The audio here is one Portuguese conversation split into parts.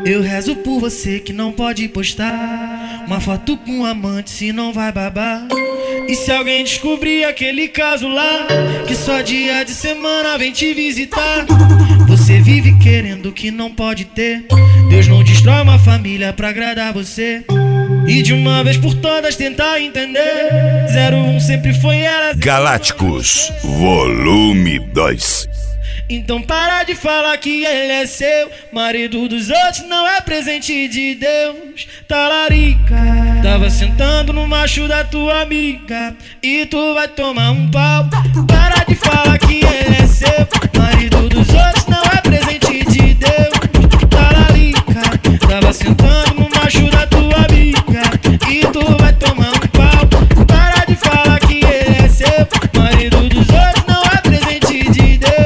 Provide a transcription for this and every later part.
Eu rezo por você que não pode postar uma foto com um amante, se não vai babar. E se alguém descobrir aquele caso lá, que só dia de semana vem te visitar. Você vive querendo o que não pode ter. Deus não destrói uma família pra agradar você. E de uma vez por todas tentar entender. 01 sempre foi ela. Galácticos, volume 2. Então para de falar que ele é seu. Marido dos outros não é presente de Deus. Talarica, tava sentando no macho da tua amiga e tu vai tomar um pau. Para de falar que ele é seu. Marido dos outros não é presente de Deus. Talarica, tava sentando no macho da tua amiga e tu vai tomar um pau. Para de falar que ele é seu. Marido dos outros não é presente de Deus.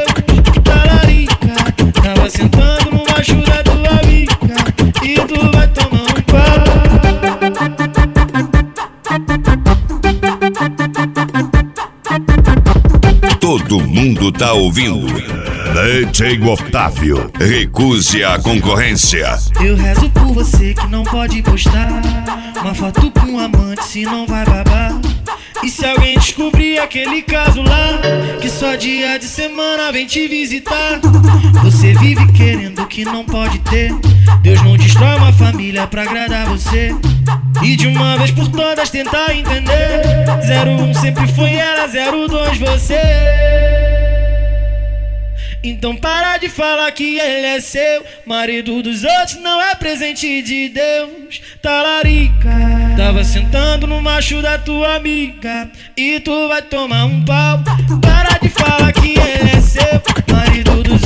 Tava sentando no macho da tua amiga e tu vai tomar um pau. Todo mundo tá ouvindo. DJ Otávio, recuse a concorrência. Eu rezo por você que não pode postar uma foto com um amante, se não vai babar. E se alguém descobrir aquele caso lá, que só dia de semana vem te visitar. Você vive querendo o que não pode ter. Deus não destrói uma família pra agradar você. E de uma vez por todas tentar entender. 01 sempre foi ela, 02 você. Então para de falar que ele é seu. Marido dos outros não é presente de Deus. Talarica, tava sentando no macho da tua amiga e tu vai tomar um pau. Para de falar que ele é seu. Marido dos